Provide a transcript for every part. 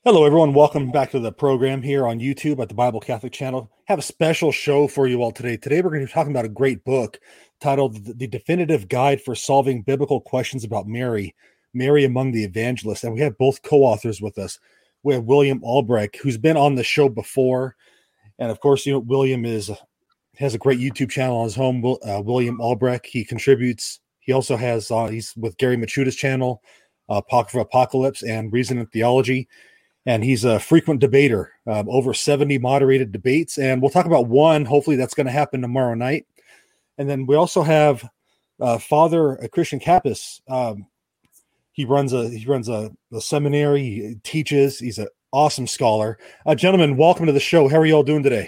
Hello, everyone. Welcome back to the program here on YouTube at the Bible Catholic Channel. Have a special show for you all today. Today, we're going to be talking about a great book titled The Definitive Guide for Solving Biblical Questions About Mary, Mary Among the Evangelists. And we have both co-authors with us. We have William Albrecht, who's been on the show before. And of course, William has a great YouTube channel on his home, William Albrecht. He contributes. He also has, he's with Gary Michuta's channel, Apocrypha Apocalypse and Reason and Theology. And he's a frequent debater, over 70 moderated debates. And we'll talk about one. Hopefully that's going to happen tomorrow night. And then we also have Father Christian Kappas. He runs a seminary. He teaches. He's an awesome scholar. Gentlemen, welcome to the show. How are you all doing today?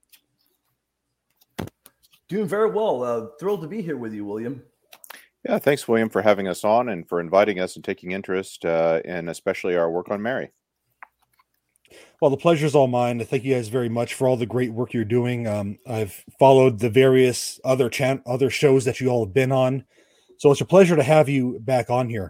Doing very well. Thrilled to be here with you, William. Yeah, thanks, William, for having us on and for inviting us and taking interest in especially our work on Mary. Well, the pleasure's all mine. Thank you guys very much for all the great work you're doing. I've followed the various other shows that you all have been on. So it's a pleasure to have you back on here.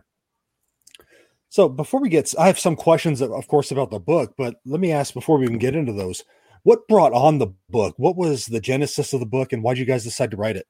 So before I have some questions, of course, about the book, but let me ask before we even get into those, what brought on the book? What was the genesis of the book, and why did you guys decide to write it?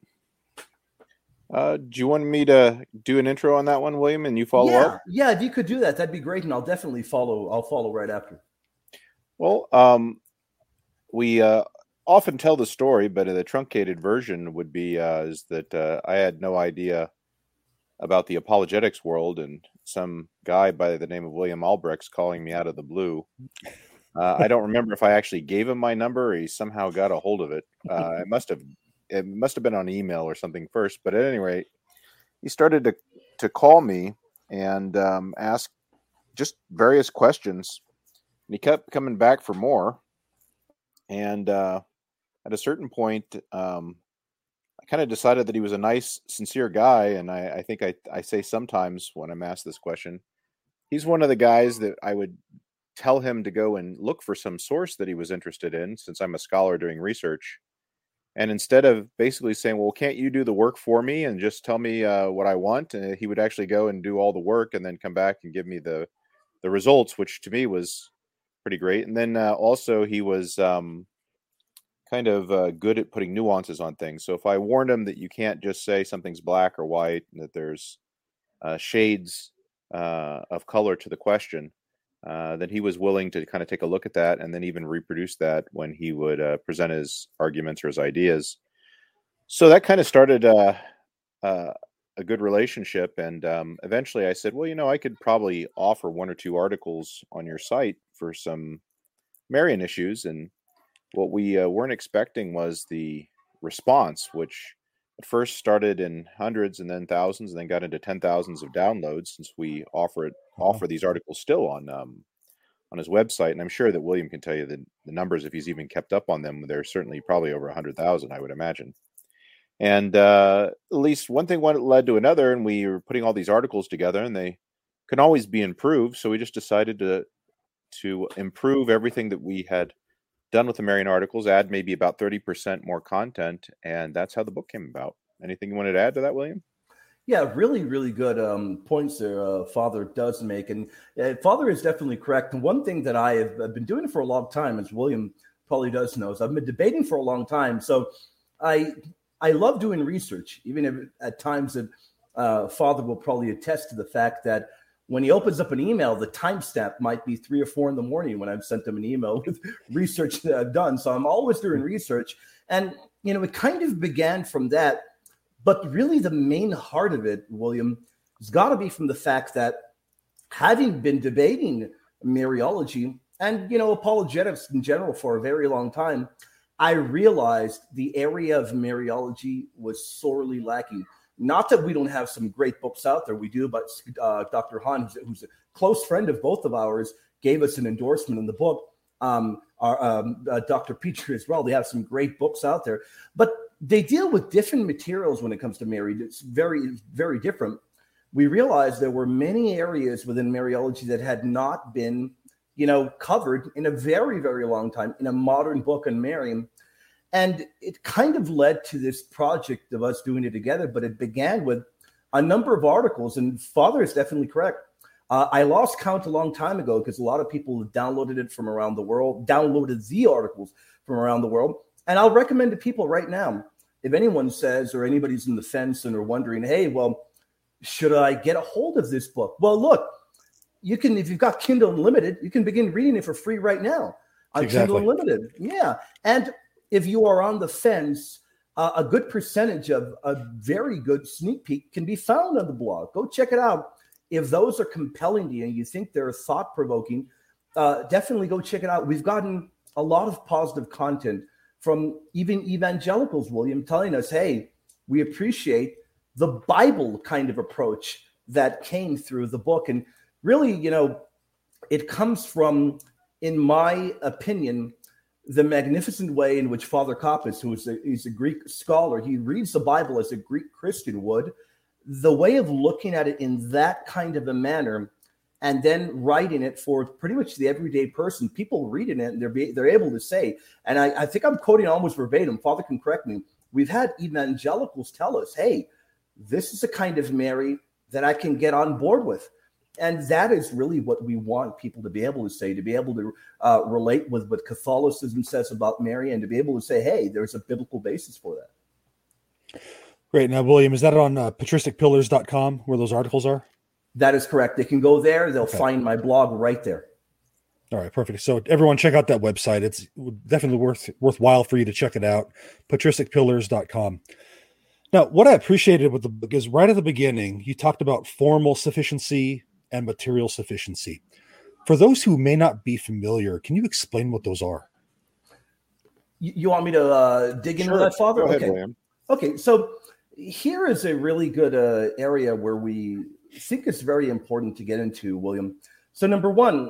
Do you want me to do an intro on that one, William, and you follow up? Yeah, if you could do that, that'd be great, and I'll definitely follow. I'll follow right after. Well, we often tell the story, but the truncated version would be is that I had no idea about the apologetics world, and some guy by the name of William Albrecht's calling me out of the blue. I don't remember if I actually gave him my number or he somehow got a hold of it. It must have been on email or something first, but at any rate, he started to call me and ask just various questions. And he kept coming back for more. And at a certain point, I kind of decided that he was a nice, sincere guy. And I think I say sometimes when I'm asked this question, he's one of the guys that I would tell him to go and look for some source that he was interested in, since I'm a scholar doing research. And instead of basically saying, well, can't you do the work for me and just tell me what I want? He would actually go and do all the work and then come back and give me the results, which to me was pretty great. And then also he was kind of good at putting nuances on things. So if I warned him that you can't just say something's black or white, and that there's shades of color to the question, then he was willing to kind of take a look at that and then even reproduce that when he would present his arguments or his ideas. So that kind of started a good relationship. And eventually I said, well, I could probably offer one or two articles on your site for some Marian issues. And what we weren't expecting was the response, which at first started in hundreds and then thousands, and then got into 10,000s of downloads, since we offer these articles still on his website. And I'm sure that William can tell you the numbers, if he's even kept up on them. They're certainly probably over 100,000, I would imagine. And at least one thing led to another, and we were putting all these articles together, and they can always be improved. So we just decided to improve everything that we had done with the Marian articles, add maybe about 30% more content, and that's how the book came about. Anything you wanted to add to that, William? Yeah, really, really good points there Father does make. And Father is definitely correct. And one thing that I've been doing for a long time, as William probably does know, is I've been debating for a long time. So I love doing research, even if at times that Father will probably attest to the fact that when he opens up an email, the timestamp might be 3 or 4 in the morning when I've sent him an email with research that I've done. So I'm always doing research. And, it kind of began from that. But really the main heart of it, William, has got to be from the fact that having been debating Mariology and, apologetics in general for a very long time, I realized the area of Mariology was sorely lacking. Not that we don't have some great books out there. We do, but Dr. Hahn, who's a close friend of both of ours, gave us an endorsement in the book. Dr. Peter as well. They have some great books out there. But they deal with different materials when it comes to Mary. It's very, very different. We realized there were many areas within Mariology that had not been, covered in a very, very long time in a modern book on Mary. And it kind of led to this project of us doing it together, but it began with a number of articles, and Father is definitely correct. I lost count a long time ago because a lot of people downloaded it from around the world, downloaded the articles from around the world. And I'll recommend to people right now, if anyone says, or anybody's in the fence and are wondering, hey, well, should I get a hold of this book? Well, look, you can, if you've got Kindle Unlimited, you can begin reading it for free right now on Kindle Unlimited. Yeah. And if you are on the fence, a good percentage of a very good sneak peek can be found on the blog. Go check it out. If those are compelling to you and you think they're thought-provoking, definitely go check it out. We've gotten a lot of positive content from even evangelicals, William, telling us, hey, we appreciate the Bible kind of approach that came through the book. And really, you know, it comes from, in my opinion, the magnificent way in which Father Kappas, he's a Greek scholar, he reads the Bible as a Greek Christian would, the way of looking at it in that kind of a manner, and then writing it for pretty much the everyday person. People reading it, and they're able to say, and I think I'm quoting almost verbatim, Father can correct me, we've had evangelicals tell us, hey, this is a kind of Mary that I can get on board with. And that is really what we want people to be able to say, to be able to relate with what Catholicism says about Mary, and to be able to say, hey, there's a biblical basis for that. Great. Now, William, is that on patristicpillars.com where those articles are? That is correct. They can go there. They'll find my blog right there. All right, perfect. So everyone check out that website. It's definitely worthwhile for you to check it out, patristicpillars.com. Now, what I appreciated with the book is right at the beginning, you talked about formal sufficiency and material sufficiency. For those who may not be familiar, can you explain what those are? You want me to dig into that, Father? Go ahead, William. Okay, so here is a really good area where we think it's very important to get into, William. So number one,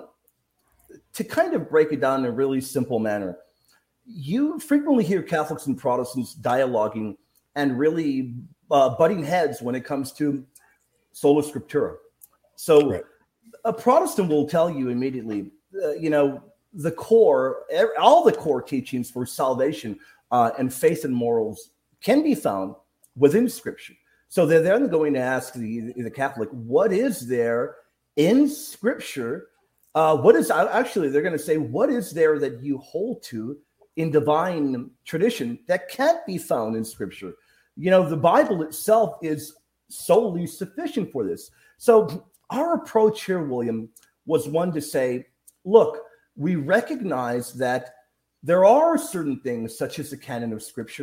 to kind of break it down in a really simple manner, you frequently hear Catholics and Protestants dialoguing and really butting heads when it comes to sola scriptura. So a Protestant will tell you immediately, the core, all the core teachings for salvation and faith and morals can be found within Scripture. So they're then going to ask the Catholic, what is there in Scripture? They're going to say, what is there that you hold to in divine tradition that can't be found in Scripture? You know, the Bible itself is solely sufficient for this. So our approach here, William, was one to say, look, we recognize that there are certain things, such as the canon of Scripture,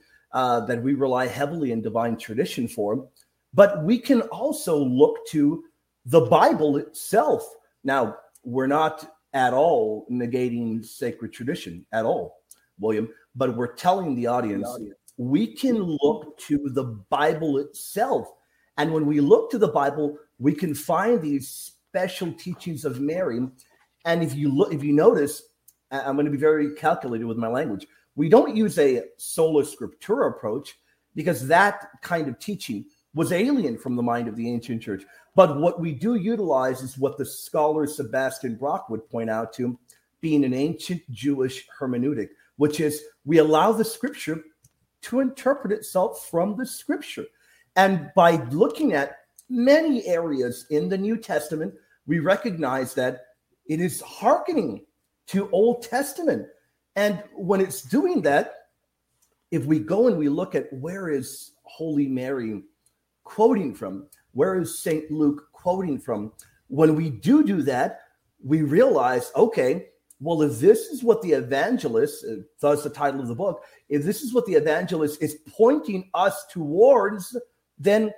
that we rely heavily in divine tradition for, but we can also look to the Bible itself. Now, we're not at all negating sacred tradition at all, William, but we're telling the audience we can look to the Bible itself. And when we look to the Bible, we can find these special teachings of Mary. And if you notice, I'm going to be very calculated with my language. We don't use a sola scriptura approach because that kind of teaching was alien from the mind of the ancient church. But what we do utilize is what the scholar Sebastian Brock would point out to being an ancient Jewish hermeneutic, which is we allow the Scripture to interpret itself from the Scripture. And by looking at many areas in the New Testament, we recognize that it is hearkening to Old Testament. And when it's doing that, if we go and we look at where is Holy Mary quoting from, where is St. Luke quoting from, when we do that, we realize, okay, well, if this is what the evangelist, thus the title of the book, if this is what the evangelist is pointing us towards, then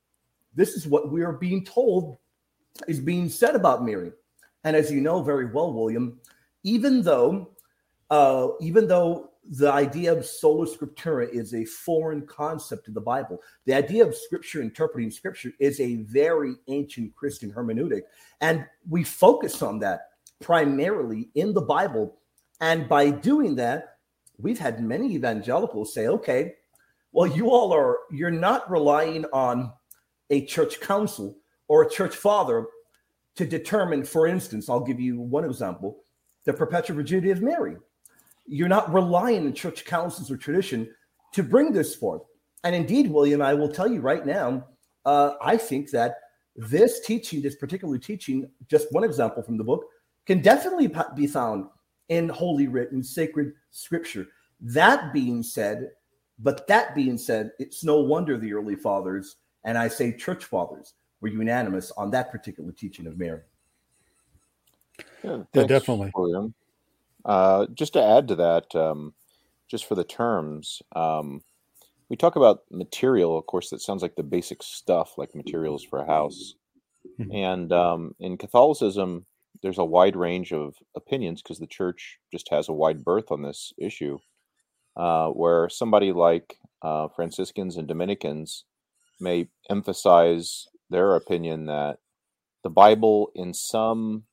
this is what we are being told is being said about Mary. And as you know very well, William, even though the idea of sola scriptura is a foreign concept to the Bible, the idea of Scripture interpreting Scripture is a very ancient Christian hermeneutic. And we focus on that primarily in the Bible. And by doing that, we've had many evangelicals say, okay, well, you're not relying on a church council or a church father to determine, for instance, I'll give you one example, the perpetual virginity of Mary. You're not relying on church councils or tradition to bring this forth. And indeed, William, I will tell you right now, I think that This teaching, this particular teaching, just one example from the book, can definitely be found in Holy Writ and sacred scripture. That being said, it's no wonder the early fathers, and I say church fathers, were unanimous on that particular teaching of Mary. Yeah, definitely. William. Just to add to that, just for the terms, we talk about material. Of course, that sounds like the basic stuff, like materials for a house. And in Catholicism, there's a wide range of opinions because the church just has a wide berth on this issue, where somebody like Franciscans and Dominicans may emphasize their opinion that the Bible in some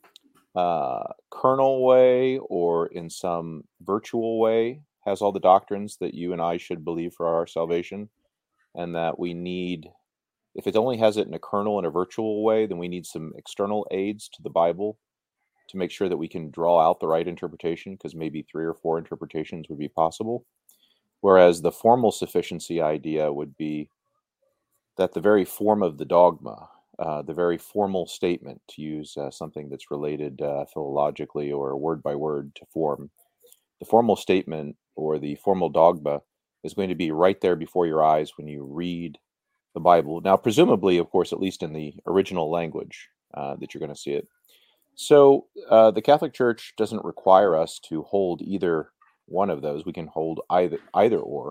kernel way or in some virtual way has all the doctrines that you and I should believe for our salvation, and that we need, if it only has it in a kernel in a virtual way, then we need some external aids to the Bible to make sure that we can draw out the right interpretation, because maybe 3 or 4 interpretations would be possible. Whereas the formal sufficiency idea would be that the very form of the dogma, the very formal statement, to use something that's related philologically or word by word to form, the formal statement or the formal dogma is going to be right there before your eyes when you read the Bible. Now, presumably, of course, at least in the original language that you're going to see it. So the Catholic Church doesn't require us to hold either one of those. We can hold either or.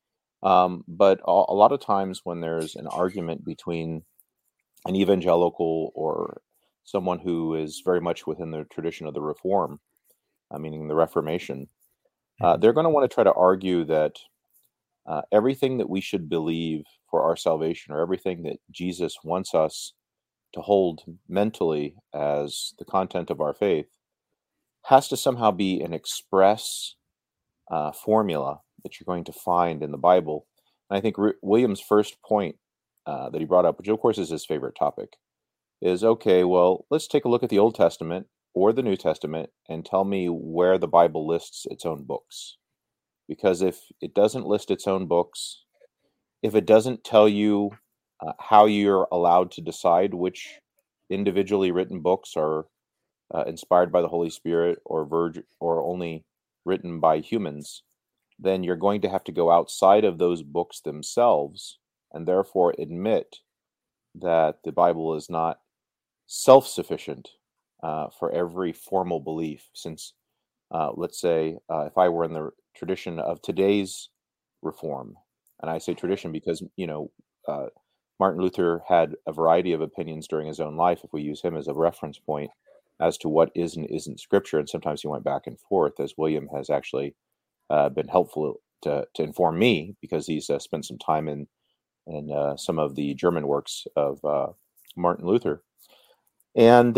But a lot of times when there's an argument between an evangelical or someone who is very much within the tradition of the Reform, meaning the Reformation, they're going to want to try to argue that everything that we should believe for our salvation, or everything that Jesus wants us to hold mentally as the content of our faith, has to somehow be an express formula that you're going to find in the Bible. And I think William's first point that he brought up, which of course is his favorite topic, is, okay, well, let's take a look at the Old Testament or the New Testament and tell me where the Bible lists its own books. Because if it doesn't list its own books, if it doesn't tell you how you're allowed to decide which individually written books are inspired by the Holy Spirit or only written by humans, then you're going to have to go outside of those books themselves and therefore admit that the Bible is not self-sufficient for every formal belief. Since, let's say, if I were in the tradition of today's Reform, and I say tradition because, Martin Luther had a variety of opinions during his own life, if we use him as a reference point, as to what is and isn't Scripture. And sometimes he went back and forth, as William has actually been helpful to inform me, because he's spent some time in some of the German works of Martin Luther. And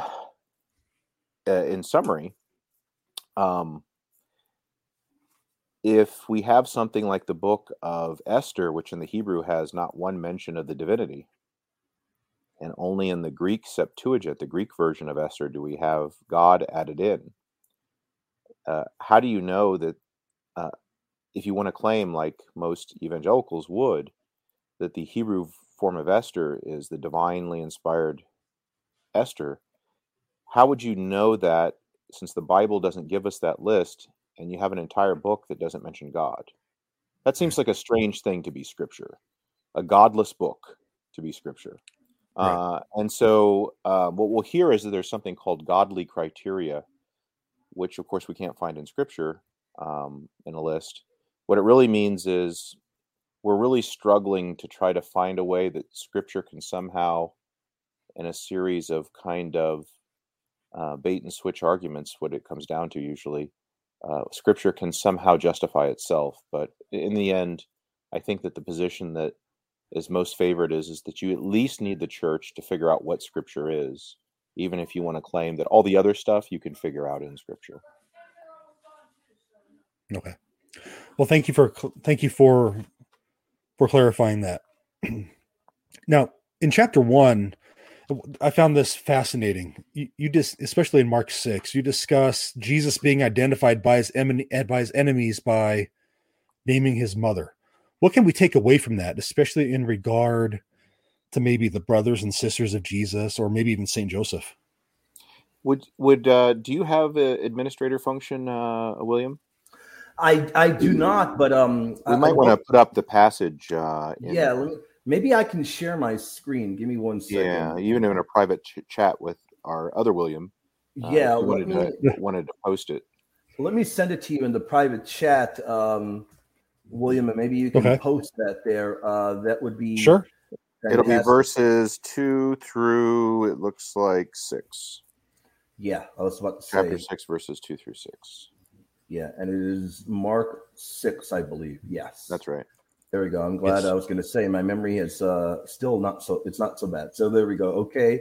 in summary, if we have something like the book of Esther, which in the Hebrew has not one mention of the divinity, and only in the Greek Septuagint, the Greek version of Esther, do we have God added in, how do you know that, if you want to claim, like most evangelicals would, that the Hebrew form of Esther is the divinely inspired Esther, how would you know that, since the Bible doesn't give us that list, and you have an entire book that doesn't mention God? That seems like a strange thing to be Scripture, a godless book to be Scripture. Right. And so what we'll hear is that there's something called godly criteria, which of course we can't find in Scripture in a list. What it really means is we're really struggling to try to find a way that Scripture can somehow, in a series of kind of bait and switch arguments, what it comes down to usually, Scripture can somehow justify itself. But in the end, I think that the position that is most favored is that you at least need the church to figure out what Scripture is, even if you want to claim that all the other stuff you can figure out in Scripture. Okay. Well, thank you for clarifying that. Now, in chapter 1, I found this fascinating. You just, especially in Mark 6, you discuss Jesus being identified by his enemies by naming his mother. What can we take away from that, especially in regard to maybe the brothers and sisters of Jesus, or maybe even Saint Joseph. Would do you have an administrator function, William? I do not, but we might want to put up the passage. Maybe I can share my screen. Give me 1 second. Yeah, even in a private chat with our other William. Wanted to post it. Let me send it to you in the private chat, William, and maybe you can post that there. That would be sure. Fantastic. It'll be verses 2 through, it looks like 6. Yeah, I was about to say. Chapter 6, verses 2 through 6. Yeah, and it is Mark 6, I believe. Yes. That's right. There we go. I'm glad. I was going to say my memory is still not so. It's not so bad. So there we go. Okay.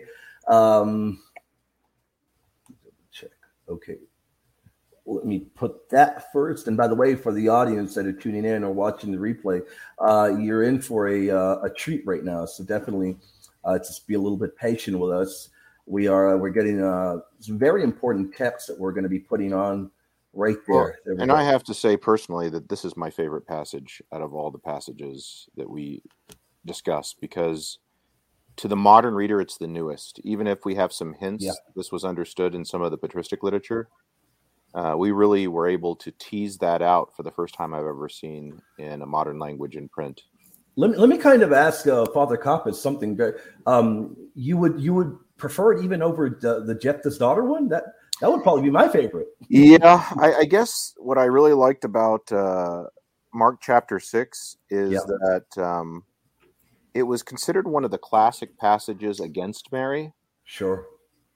Check. Okay. Let me put that first. And by the way, for the audience that are tuning in or watching the replay, you're in for a treat right now. So definitely, just be a little bit patient with us. We're getting some very important text that we're going to be putting on right there. Well, and I have to say personally that this is my favorite passage out of all the passages that we discuss, because to the modern reader, it's the newest. Even if we have some hints, this was understood in some of the patristic literature. We really were able to tease that out for the first time I've ever seen in a modern language in print. Let me kind of ask Father Kappas something. You would prefer it even over the Jephthah's daughter one? That would probably be my favorite. Yeah, I guess what I really liked about Mark chapter 6 is that it was considered one of the classic passages against Mary. Sure.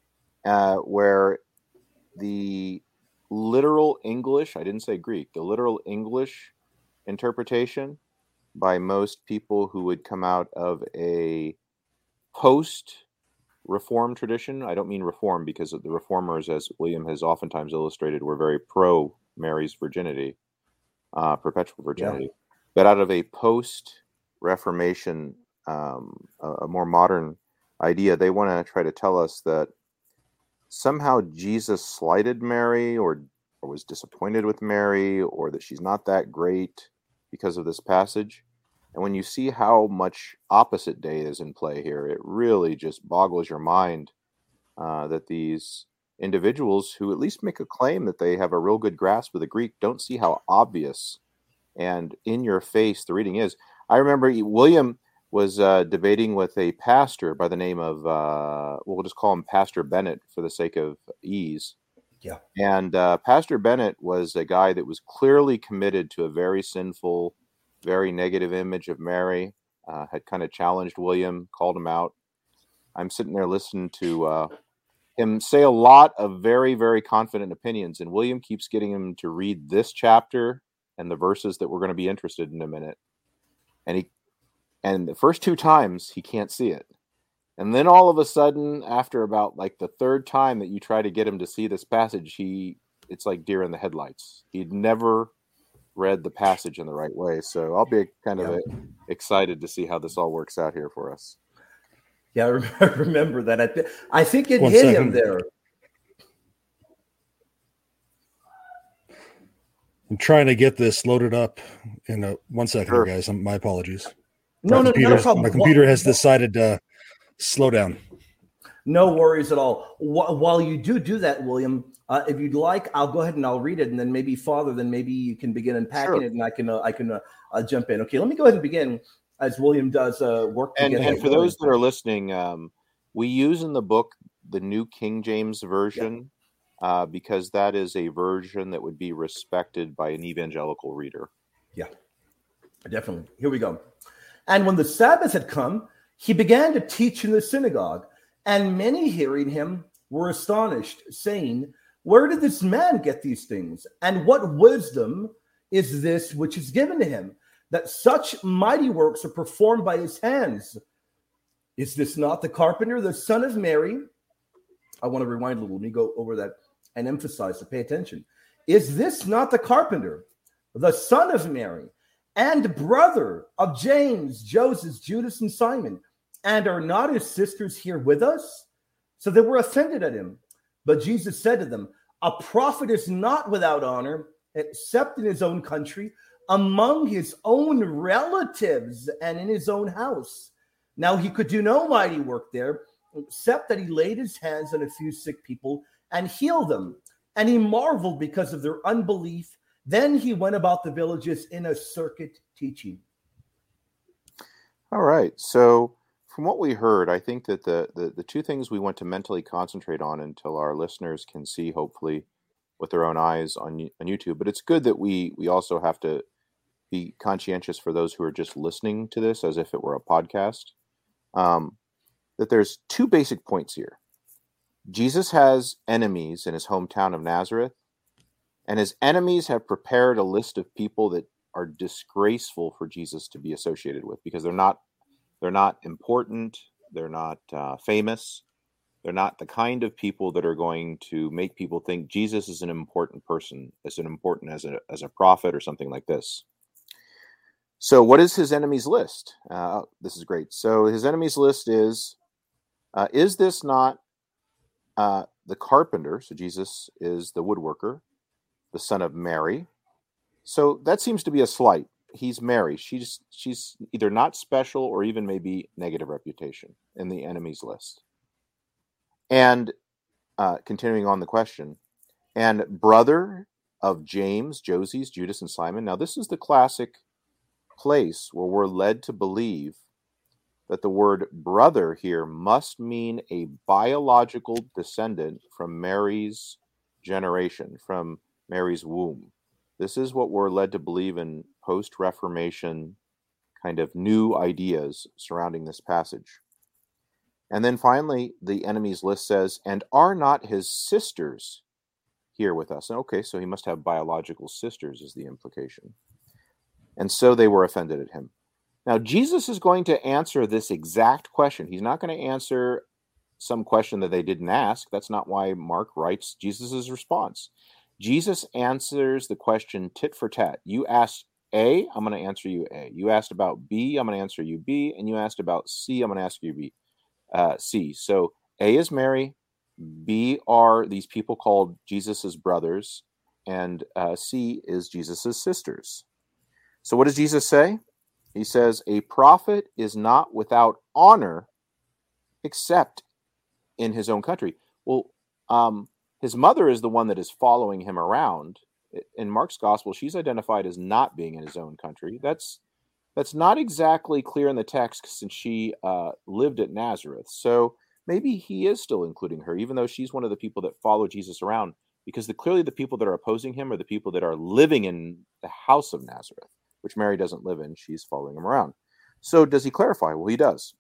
Where the literal English, I didn't say Greek, the literal English interpretation by most people who would come out of a post-Reform tradition. I don't mean Reform, because the Reformers, as William has oftentimes illustrated, were very pro Mary's virginity, perpetual virginity. Yeah. But out of a post-Reformation, a more modern idea, they want to try to tell us that somehow Jesus slighted Mary or was disappointed with Mary, or that she's not that great because of this passage. And when you see how much opposite day is in play here, it really just boggles your mind that these individuals who at least make a claim that they have a real good grasp of the Greek don't see how obvious and in your face the reading is. I remember William was debating with a pastor by the name of, we'll just call him Pastor Bennett for the sake of ease. Yeah. And Pastor Bennett was a guy that was clearly committed to a very sinful, very negative image of Mary, had kind of challenged William, called him out. I'm sitting there listening to him say a lot of very, very confident opinions, and William keeps getting him to read this chapter and the verses that we're going to be interested in a minute. And the first 2 times, he can't see it. And then all of a sudden, after about like the 3rd time that you try to get him to see this passage, it's like deer in the headlights. He'd never read the passage in the right way. So I'll be kind of excited to see how this all works out here for us. Yeah, I remember that. I think it hit him there. I'm trying to get this loaded up in 1 second, Sure. guys. My apologies. No problem. My computer has decided to slow down. No worries at all. While you do that, William, if you'd like, I'll go ahead and I'll read it, and then maybe you can begin unpacking it, and I can jump in. Okay, let me go ahead and begin as William does work. And for those that are listening, we use in the book the New King James Version because that is a version that would be respected by an evangelical reader. Yeah, definitely. Here we go. And when the Sabbath had come, he began to teach in the synagogue, and many hearing him were astonished, saying, "Where did this man get these things? And what wisdom is this which is given to him, that such mighty works are performed by his hands? Is this not the carpenter, the son of Mary?" I want to rewind a little. Let me go over that and emphasize to pay attention. "Is this not the carpenter, the son of Mary, and brother of James, Joseph, Judas, and Simon? And are not his sisters here with us?" So they were offended at him. But Jesus said to them, "A prophet is not without honor, except in his own country, among his own relatives, and in his own house. Now he could do no mighty work there, except that he laid his hands on a few sick people and healed them. And he marveled because of their unbelief. Then he went about the villages in a circuit teaching. All right. So from what we heard, I think that the two things we want to mentally concentrate on until our listeners can see, hopefully, with their own eyes on YouTube. But it's good that we also have to be conscientious for those who are just listening to this as if it were a podcast. That there's two basic points here. Jesus has enemies in his hometown of Nazareth, and his enemies have prepared a list of people that are disgraceful for Jesus to be associated with because they're not important, they're not famous, they're not the kind of people that are going to make people think Jesus is an important person, as important as a prophet or something like this. So what is his enemies list? This is great. So his enemies list is this not the carpenter? So Jesus is the woodworker, the son of Mary. So that seems to be a slight. He's Mary. She's either not special or even maybe negative reputation in the enemies list. And continuing on the question, and brother of James, Joses, Judas, and Simon. Now this is the classic place where we're led to believe that the word brother here must mean a biological descendant from Mary's generation, from Mary's womb. This is what we're led to believe in post-Reformation kind of new ideas surrounding this passage. And then finally, the enemies list says, and are not his sisters here with us? Okay, so he must have biological sisters is the implication. And so they were offended at him. Now, Jesus is going to answer this exact question. He's not going to answer some question that they didn't ask. That's not why Mark writes Jesus' response. Jesus answers the question tit for tat. You asked A, I'm going to answer you A. You asked about B, I'm going to answer you B. And you asked about C, I'm going to ask you B, C. So A is Mary, B are these people called Jesus' brothers, and C is Jesus' sisters. So what does Jesus say? He says, a prophet is not without honor except in his own country. Well, his mother is the one that is following him around. In Mark's gospel, she's identified as not being in his own country. That's not exactly clear in the text since she lived at Nazareth. So maybe he is still including her, even though she's one of the people that follow Jesus around, because clearly the people that are opposing him are the people that are living in the house of Nazareth, which Mary doesn't live in. She's following him around. So does he clarify? Well, he does.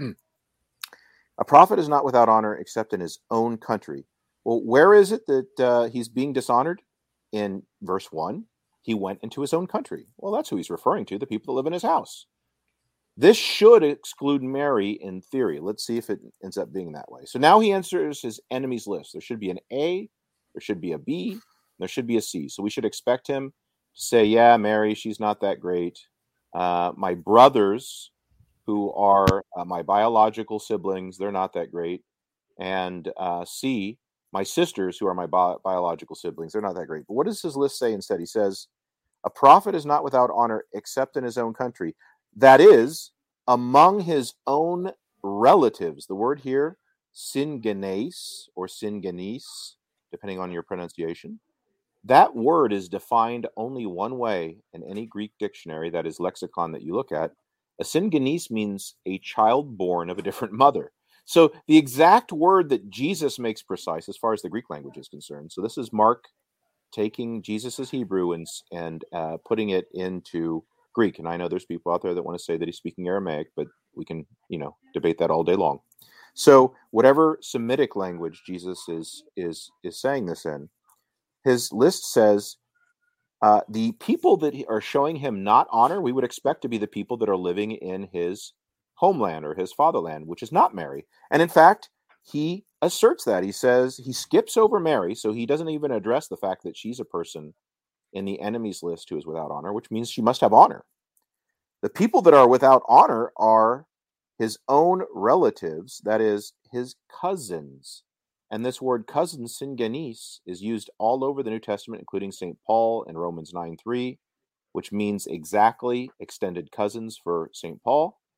A prophet is not without honor except in his own country. Well, where is it that he's being dishonored? In verse 1, he went into his own country. Well, that's who he's referring to, the people that live in his house. This should exclude Mary in theory. Let's see if it ends up being that way. So now he answers his enemies list. There should be an A, there should be a B, there should be a C. So we should expect him to say, yeah, Mary, she's not that great. My brothers, who are my biological siblings, they're not that great. And C, my sisters, who are my biological siblings, they're not that great. But what does his list say instead? He says, a prophet is not without honor except in his own country. That is, among his own relatives. The word here, syngenes or syngenes, depending on your pronunciation. That word is defined only one way in any Greek dictionary, that is lexicon that you look at. A syngenes means a child born of a different mother. So the exact word that Jesus makes precise as far as the Greek language is concerned. So this is Mark taking Jesus's Hebrew and putting it into Greek. And I know there's people out there that want to say that he's speaking Aramaic, but we can, debate that all day long. So whatever Semitic language Jesus is saying this in, his list says the people that are showing him not honor, we would expect to be the people that are living in his homeland or his fatherland, which is not Mary. And in fact, he asserts that. He says he skips over Mary, so he doesn't even address the fact that she's a person in the enemies list who is without honor, which means she must have honor. The people that are without honor are his own relatives, that is, his cousins. And this word cousin, syngenes, is used all over the New Testament, including St. Paul in Romans 9:3, which means exactly extended cousins for St. Paul.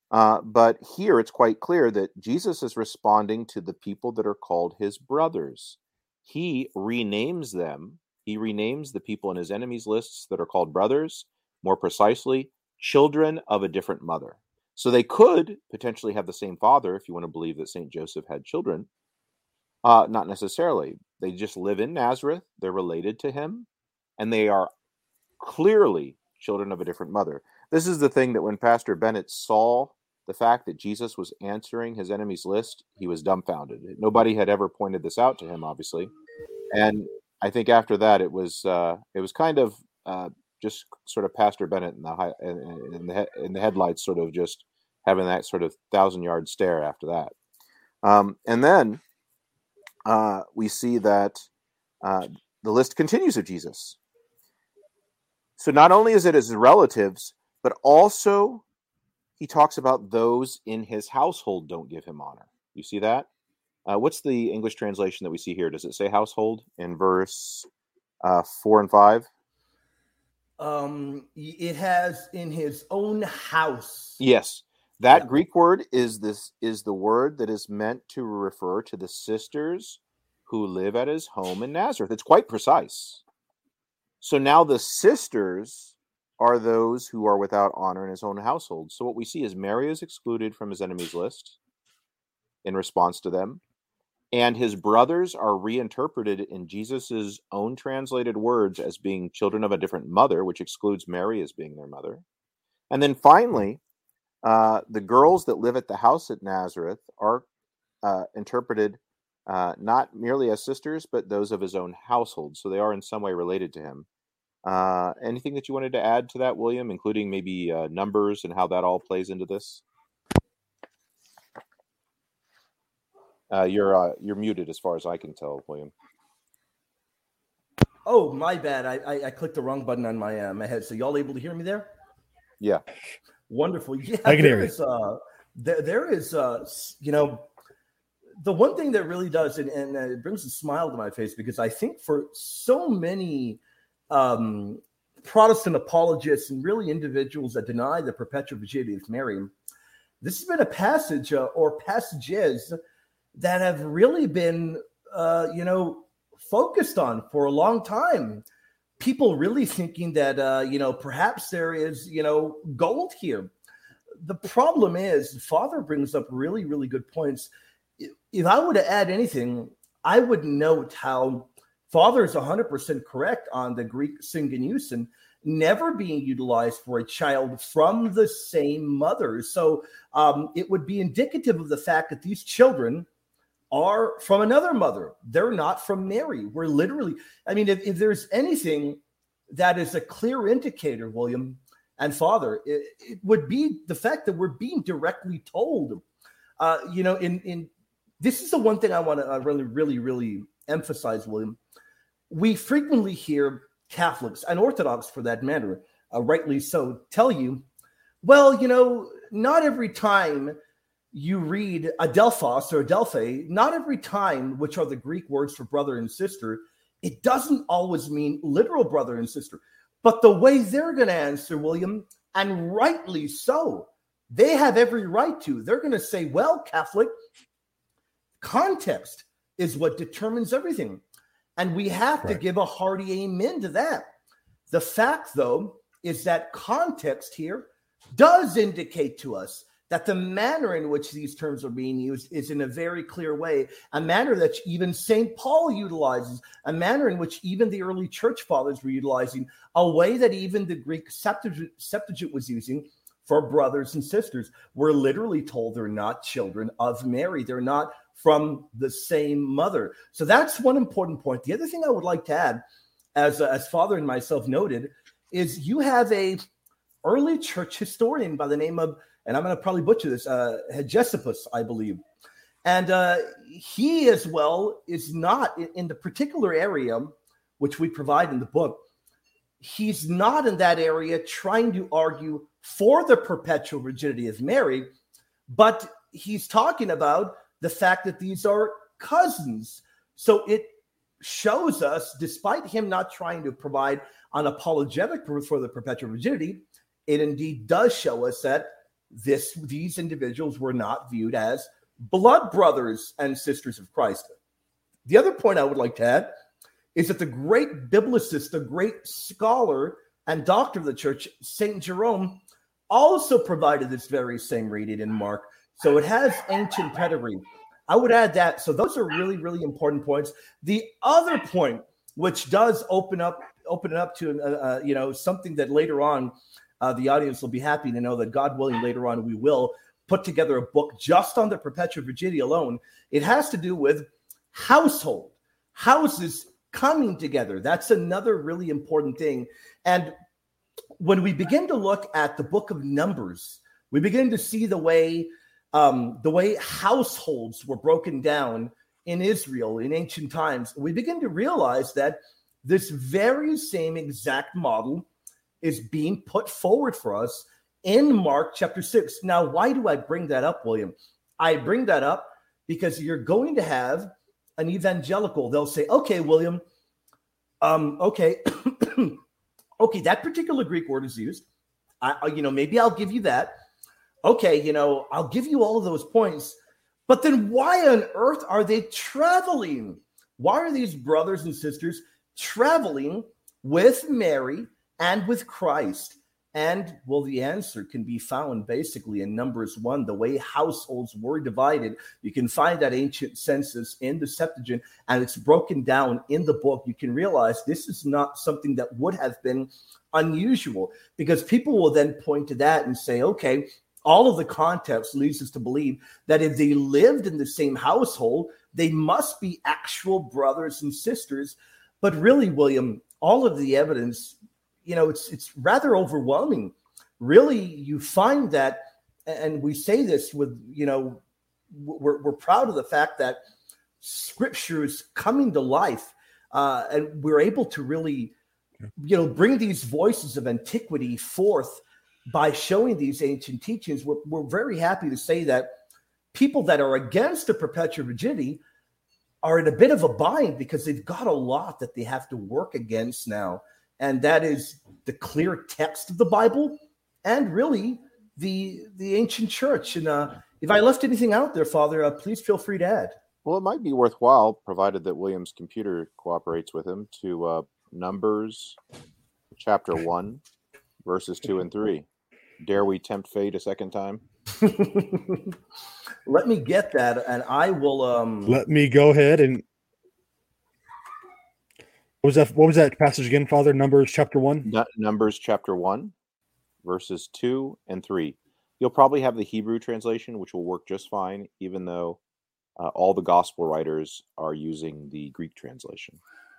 But here it's quite clear that Jesus is responding to the people that are called his brothers. He renames them. He renames the people in his enemies lists that are called brothers, more precisely, children of a different mother. So they could potentially have the same father, if you want to believe that St. Joseph had children. Not necessarily. They just live in Nazareth. They're related to him, and they are clearly children of a different mother. This is the thing that when Pastor Bennett saw the fact that Jesus was answering his enemies list, he was dumbfounded. Nobody had ever pointed this out to him, obviously. And I think after that, it was kind of just sort of Pastor Bennett in the headlights, sort of just having that sort of 1,000-yard stare after that. And then we see that the list continues of Jesus. So not only is it his relatives, but also he talks about those in his household don't give him honor. You see that? What's the English translation that we see here? Does it say household in verse 4 and 5? It has in his own house. Yes. That Greek word is the word that is meant to refer to the sisters who live at his home in Nazareth. It's quite precise. So now the sisters are those who are without honor in his own household. So what we see is Mary is excluded from his enemies list in response to them, and his brothers are reinterpreted in Jesus's own translated words as being children of a different mother, which excludes Mary as being their mother. And then finally, the girls that live at the house at Nazareth are interpreted not merely as sisters, but those of his own household. So they are in some way related to him. Anything that you wanted to add to that, William, including maybe numbers and how that all plays into this? You're muted as far as I can tell, William. Oh, my bad. I clicked the wrong button on my my head. So y'all able to hear me there? Yeah. Wonderful. Yeah, I can hear you. There is the one thing that really does, and it brings a smile to my face, because I think for so many Protestant apologists and really individuals that deny the perpetual virginity of Mary, this has been a passage or passages that have really been, focused on for a long time. People really thinking that, perhaps there is, gold here. The problem is, the Father brings up really, really good points. If I were to add anything, I would note how Father is 100% correct on the Greek syngeneusin never being utilized for a child from the same mother. So it would be indicative of the fact that these children are from another mother. They're not from Mary. We're literally, if there's anything that is a clear indicator, William and Father, it would be the fact that we're being directly told, this is the one thing I want to really, really, really emphasize, William. We frequently hear Catholics and Orthodox, for that matter, rightly so, tell you, well, not every time you read Adelphos or Adelphe, not every time, which are the Greek words for brother and sister, it doesn't always mean literal brother and sister. But the way they're going to answer, William, and rightly so, they have every right to. They're going to say, well, Catholic, context is what determines everything. And we have to give a hearty amen to that. The fact, though, is that context here does indicate to us that the manner in which these terms are being used is in a very clear way, a manner that even St. Paul utilizes, a manner in which even the early church fathers were utilizing, a way that even the Greek Septuagint was using for brothers and sisters. We're literally told they're not children of Mary. They're not from the same mother. So that's one important point. The other thing I would like to add, as Father and myself noted, is you have a early church historian by the name of, and I'm going to probably butcher this, Hegesippus, I believe. And he as well is not in the particular area which we provide in the book. He's not in that area trying to argue for the perpetual virginity of Mary, but he's talking about the fact that these are cousins. So it shows us, despite him not trying to provide an apologetic for the perpetual virginity, it indeed does show us that these individuals were not viewed as blood brothers and sisters of Christ. The other point I would like to add is that the great biblicist, the great scholar and doctor of the church, St. Jerome, also provided this very same reading in Mark. So it has ancient pedigree. I would add that. So those are really, really important points. The other point, which does open it up to something that later on the audience will be happy to know that, God willing, later on we will put together a book just on the perpetual virginity alone. It has to do with houses coming together. That's another really important thing. And when we begin to look at the book of Numbers, we begin to see the way households were broken down in Israel in ancient times. We begin to realize that this very same exact model is being put forward for us in Mark chapter 6. Now, why do I bring that up, William? I bring that up because you're going to have an evangelical. They'll say, okay, William, okay, that particular Greek word is used. Maybe I'll give you that. Okay, I'll give you all of those points. But then why on earth are they traveling? Why are these brothers and sisters traveling with Mary and with Christ? And, well, the answer can be found basically in Numbers 1, the way households were divided. You can find that ancient census in the Septuagint, and it's broken down in the book. You can realize this is not something that would have been unusual, because people will then point to that and say, okay, all of the context leads us to believe that if they lived in the same household, they must be actual brothers and sisters. But really, William, all of the evidence, it's rather overwhelming. Really, you find that, and we say this with, we're proud of the fact that Scripture is coming to life, and we're able to really, bring these voices of antiquity forth by showing these ancient teachings. We're very happy to say that people that are against the perpetual virginity are in a bit of a bind, because they've got a lot that they have to work against now. And that is the clear text of the Bible and really the ancient church. And if I left anything out there, Father, please feel free to add. Well, it might be worthwhile, provided that William's computer cooperates with him, to Numbers chapter 1, verses 2 and 3. Dare we tempt fate a second time? Let me get that, and I will. Let me go ahead and. What was that passage again, Father? Numbers chapter 1? Numbers chapter 1, verses 2 and 3. You'll probably have the Hebrew translation, which will work just fine, even though all the gospel writers are using the Greek translation.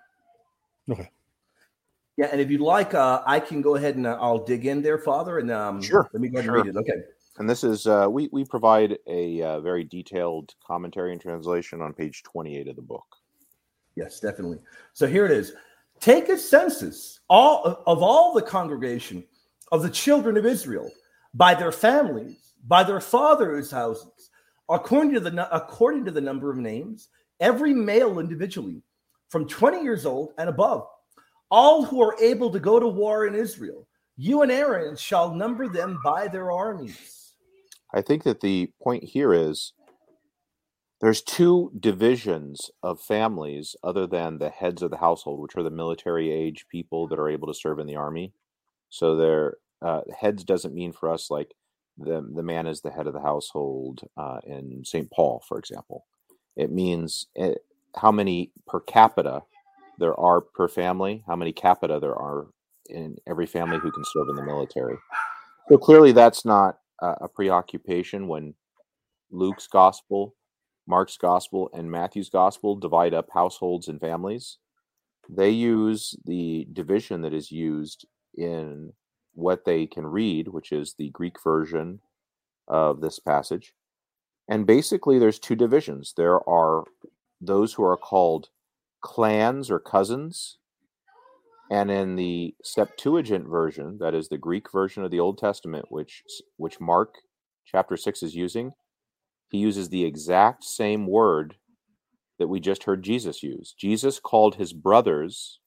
Okay. Yeah, and if you'd like, I can go ahead and I'll dig in there, Father, and sure. Let me go ahead and read it. Okay. And this is we provide a very detailed commentary and translation on page 28 of the book. Yes, definitely. So here it is. Take a census of all the congregation of the children of Israel by their families, by their fathers' houses, according to the number of names, every male individually, from 20 years old and above, all who are able to go to war in Israel. You and Aaron shall number them by their armies. I think that the point here is there's two divisions of families other than the heads of the household, which are the military age people that are able to serve in the army. So their heads doesn't mean for us like the man is the head of the household in St. Paul, for example. It means how many per capita there are per family, how many capita there are in every family who can serve in the military. So clearly that's not a preoccupation when Luke's gospel, Mark's gospel, and Matthew's gospel divide up households and families. They use the division that is used in what they can read, which is the Greek version of this passage. And basically there's two divisions. There are those who are called clans or cousins. And in the Septuagint version, that is the Greek version of the Old Testament, which Mark chapter 6 is using, he uses the exact same word that we just heard Jesus use. Jesus called his brothers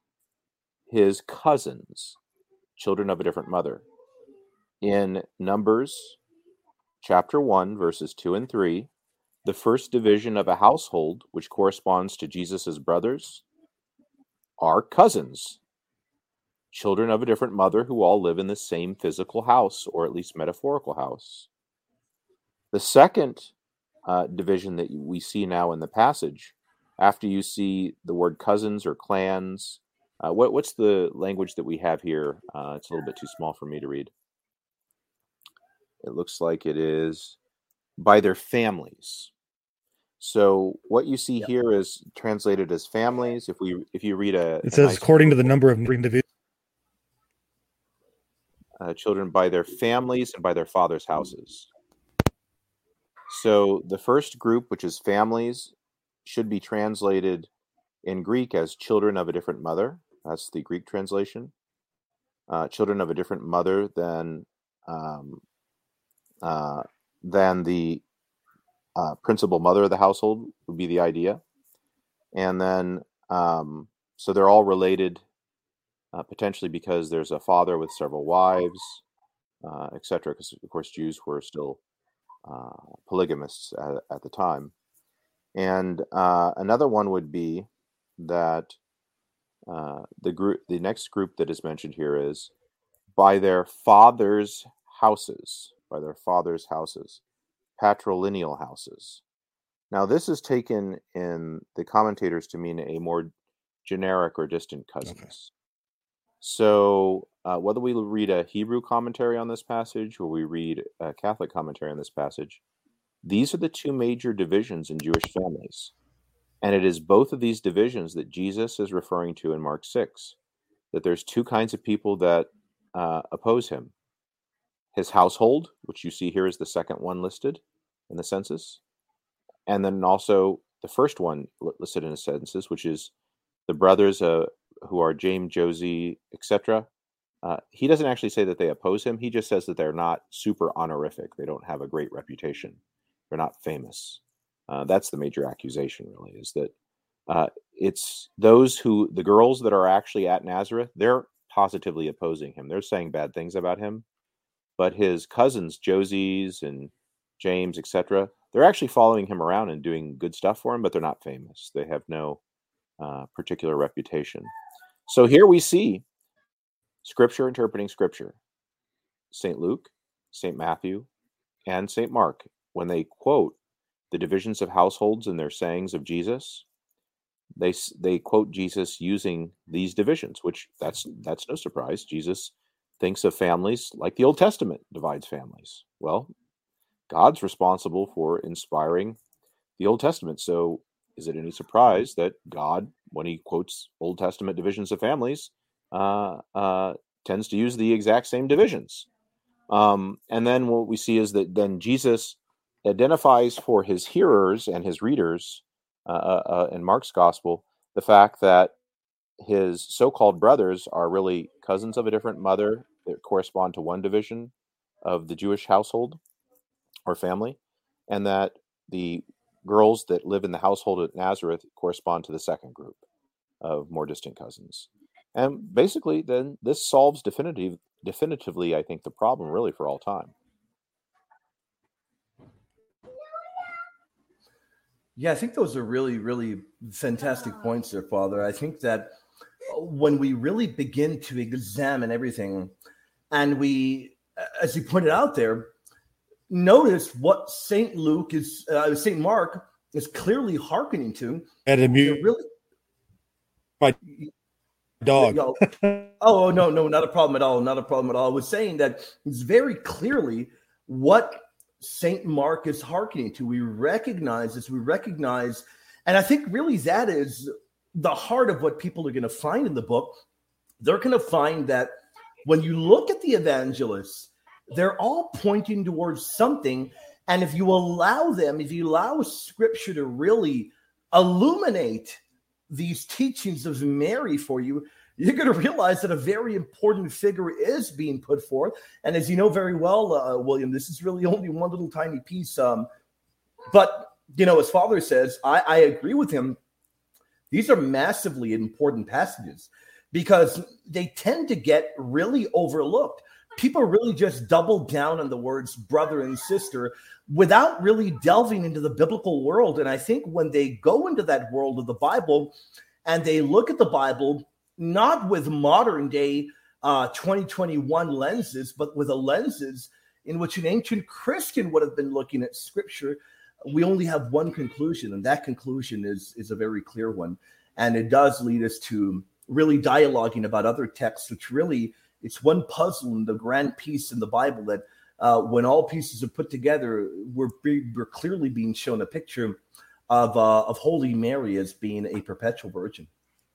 his cousins, children of a different mother. In Numbers chapter 1, verses 2 and 3, the first division of a household, which corresponds to Jesus' brothers, are cousins, children of a different mother who all live in the same physical house, or at least metaphorical house. The second division that we see now in the passage, after you see the word cousins or clans, what's the language that we have here? It's a little bit too small for me to read. It looks like it is by their families. So what you see here is translated as families. If you read it says according to the number of individuals, children by their families and by their fathers' houses. So the first group, which is families, should be translated in Greek as children of a different mother. That's the Greek translation. Children of a different mother than the principal mother of the household would be the idea. And then, so they're all related, potentially because there's a father with several wives, etc. Because, of course, Jews were still polygamists at the time. And another one would be that the next group that is mentioned here is by their fathers' houses, patrilineal houses. Now, this is taken in the commentators to mean a more generic or distant cousins. Okay. So whether we read a Hebrew commentary on this passage or we read a Catholic commentary on this passage, these are the two major divisions in Jewish families. And it is both of these divisions that Jesus is referring to in Mark 6, that there's two kinds of people that oppose him. His household, which you see here is the second one listed in the census, and then also the first one listed in the census, which is the brothers who are James, Josie, etc. He doesn't actually say that they oppose him. He just says that they're not super honorific. They don't have a great reputation. They're not famous. That's the major accusation, really, is that it's the girls that are actually at Nazareth, they're positively opposing him. They're saying bad things about him. But his cousins, Josie's and James, etc., they're actually following him around and doing good stuff for him, but they're not famous. They have no particular reputation. So here we see Scripture interpreting Scripture. St. Luke, St. Matthew, and St. Mark, when they quote the divisions of households in their sayings of Jesus, they quote Jesus using these divisions, which that's no surprise. Jesus thinks of families like the Old Testament divides families. Well, God's responsible for inspiring the Old Testament. So is it any surprise that God, when he quotes Old Testament divisions of families, tends to use the exact same divisions? And then what we see is that then Jesus identifies for his hearers and his readers in Mark's gospel the fact that his so-called brothers are really cousins of a different mother that correspond to one division of the Jewish household or family, and that the girls that live in the household at Nazareth correspond to the second group of more distant cousins. And basically, then this solves definitively, I think, the problem really for all time. Yeah, I think those are really, really fantastic points there, Father. I think that when we really begin to examine everything, and we, as you pointed out there, notice what St. Mark is clearly hearkening to. And really, my dog. Oh, no, not a problem at all. Not a problem at all. I was saying that it's very clearly what St. Mark is hearkening to. We recognize this. And I think really that is the heart of what people are going to find in the book. They're going to find that when you look at the evangelists, they're all pointing towards something. And if you allow Scripture to really illuminate these teachings of Mary for you, you're going to realize that a very important figure is being put forth. And as you know very well, William, this is really only one little tiny piece. But, as Father says, I agree with him. These are massively important passages because they tend to get really overlooked. people really just double down on the words brother and sister without really delving into the biblical world. And I think when they go into that world of the Bible and they look at the Bible, not with modern day 2021 lenses, but with the lenses in which an ancient Christian would have been looking at Scripture, we only have one conclusion, and that conclusion is a very clear one. And it does lead us to really dialoguing about other texts, which really, it's one puzzle in the grand piece in the Bible that when all pieces are put together, we're clearly being shown a picture of Holy Mary as being a perpetual virgin.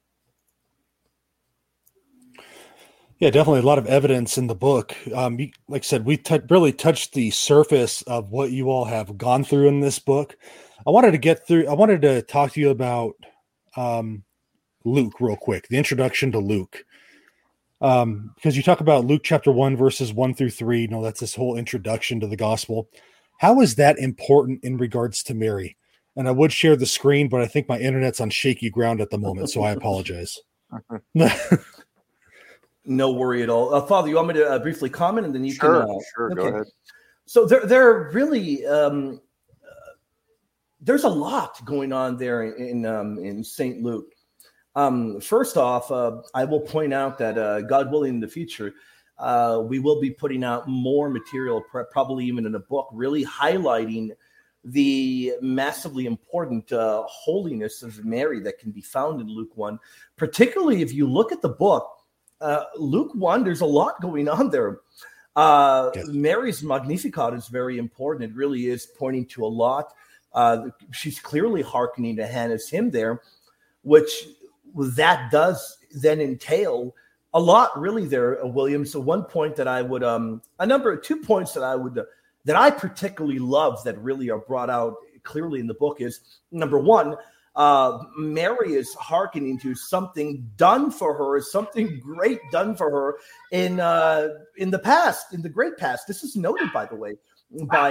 Yeah, definitely a lot of evidence in the book. Like I said, we really touched the surface of what you all have gone through in this book. I wanted to talk to you about Luke real quick, the introduction to Luke. Because you talk about Luke chapter 1, verses 1 through 3. You know, that's this whole introduction to the gospel. How is that important in regards to Mary? And I would share the screen, but I think my internet's on shaky ground at the moment, so I apologize. No worry at all. Father, you want me to briefly comment, and then you Sure, can... okay. Go ahead. So there really... there's a lot going on there in St. Luke. First off, I will point out that God willing in the future, we will be putting out more material, probably even in a book, really highlighting the massively important holiness of Mary that can be found in Luke 1. Particularly if you look at the book, Luke 1, there's a lot going on there. Yes. Mary's Magnificat is very important. It really is pointing to a lot. She's clearly hearkening to Hannah's hymn there, which that does then entail a lot really there, William. So one point that I would, 2 points that I particularly love that really are brought out clearly in the book is, number one, Mary is hearkening to something done for her, something great done for her in the past, in the great past. This is noted, by the way, by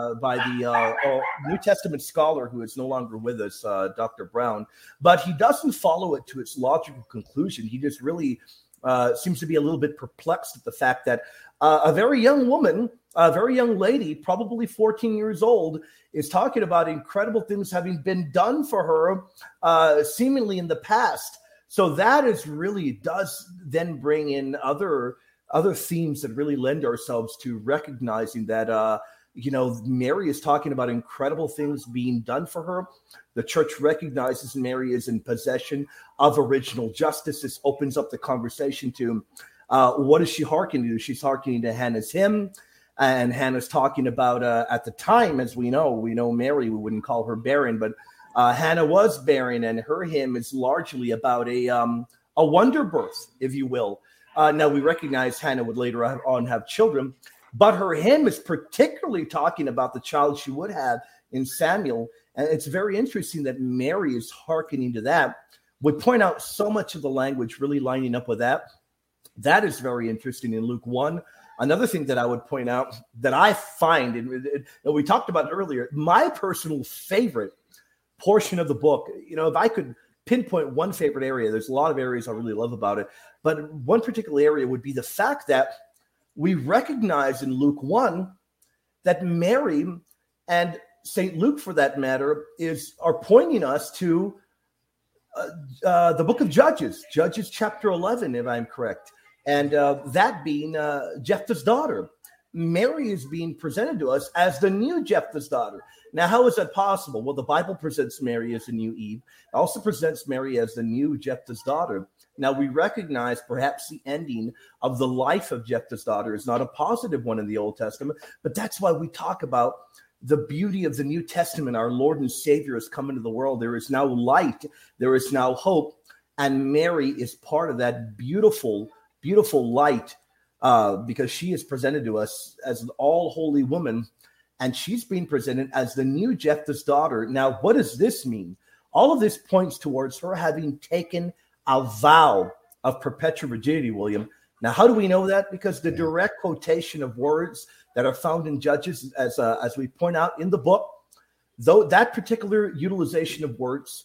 the New Testament scholar who is no longer with us, Dr. Brown, but he doesn't follow it to its logical conclusion. He just really seems to be a little bit perplexed at the fact that a very young woman, a very young lady, probably 14 years old, is talking about incredible things having been done for her, seemingly in the past. So that is really does then bring in other themes that really lend ourselves to recognizing that, Mary is talking about incredible things being done for her. The church recognizes Mary is in possession of original justice. This opens up the conversation to what is she hearkening to? She's hearkening to Hannah's hymn. And Hannah's talking about, at the time, as we know Mary, we wouldn't call her barren, but Hannah was barren, and her hymn is largely about a wonder birth, if you will. Now, we recognize Hannah would later on have children, but her hymn is particularly talking about the child she would have in Samuel. And it's very interesting that Mary is hearkening to that. We point out so much of the language really lining up with that. That is very interesting in Luke 1. Another thing that I would point out that I find, and we talked about it earlier, my personal favorite portion of the book, if I could pinpoint one favorite area, there's a lot of areas I really love about it, but one particular area would be the fact that we recognize in Luke 1 that Mary and St. Luke, for that matter, are pointing us to the book of Judges chapter 11, if I'm correct. And that being Jephthah's daughter. Mary is being presented to us as the new Jephthah's daughter. Now, how is that possible? Well, the Bible presents Mary as the new Eve. It also presents Mary as the new Jephthah's daughter. Now, we recognize perhaps the ending of the life of Jephthah's daughter is not a positive one in the Old Testament, but that's why we talk about the beauty of the New Testament. Our Lord and Savior has come into the world. There is now light. There is now hope. And Mary is part of that beautiful light, because she is presented to us as an all-holy woman, and she's being presented as the new Jephthah's daughter. Now, what does this mean? All of this points towards her having taken a vow of perpetual virginity, William. Now, how do we know that? Because the direct quotation of words that are found in Judges, as we point out in the book, though that particular utilization of words,